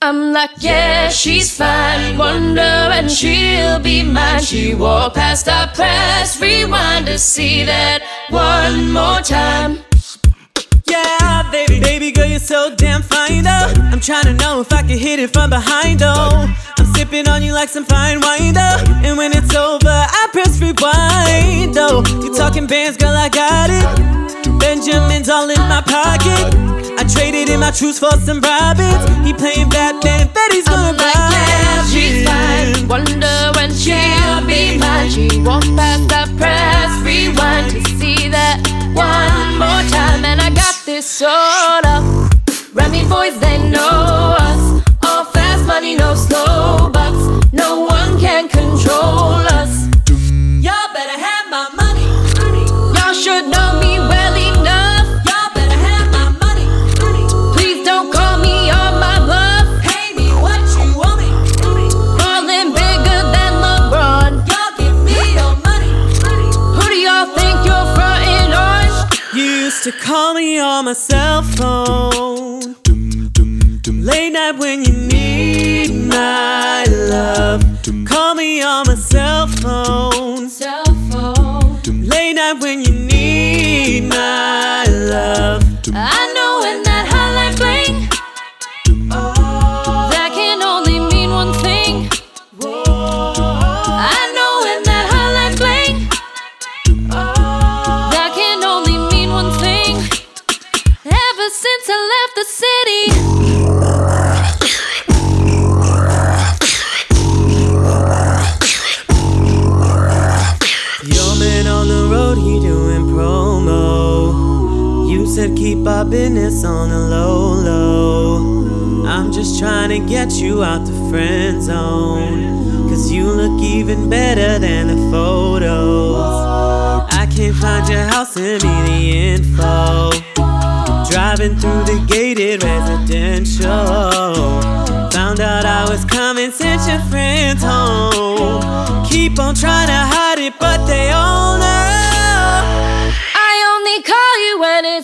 I'm like, yeah, she's fine. Wonder when she'll be mine. She walked past, I press rewind to see that one more time. Yeah, baby girl, you're so damn fine, though. I'm trying to know if I can hit it from behind, though. I'm sipping on you like some fine wine, though. And when it's over, I press rewind, though. You talking bands, girl, I got it. Benjamin's all in my pocket. I traded in my truths for some robins. He playing Batman, Betty's gonna ride. Yeah, she's fine. Wonder when she'll be mine. She walked past, I press rewind to see that one more time. And I got this soda. Remy boys, they know us. All fast money, no slow bucks. No one can control us. Y'all better have my money. Y'all should know me well enough. Y'all better have my money. Please don't call me on my bluff. Pay me what you owe me. Ballin' bigger than LeBron. Y'all give me your money. Who do y'all think you're frontin' on? You used to call me on my cell phone. Late night when you need my love. Call me on my cell phone. Late night when you need my love. I know when that hotline bling, that can only mean one thing. I know when that hotline bling, that can only mean one thing. Ever since I left the city, your man on the road, he doing promo. You said keep our business on the low, low. I'm just trying to get you out the friend zone, 'cause you look even better than the photos. I can't find your house, send me the info. Driving through the gated residential. Found out I was coming, sent your friends home. Keep on trying to hide it, but they all know. I only call you when it's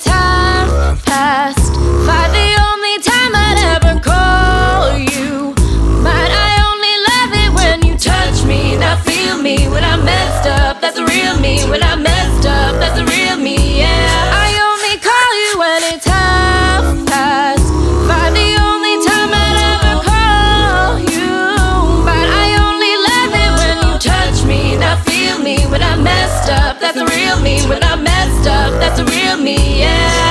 5:30. The only time I'd ever call you. But I only love it when you touch me. Now feel me when I'm messed up. That's the real me. When I'm messed up, that's the real me, yeah. I only call you when it's 5:30. The only time I'd ever call you. But I only love it when you touch me. Now feel me when I'm messed up. That's the real me. When I'm messed up, that's the real me, yeah.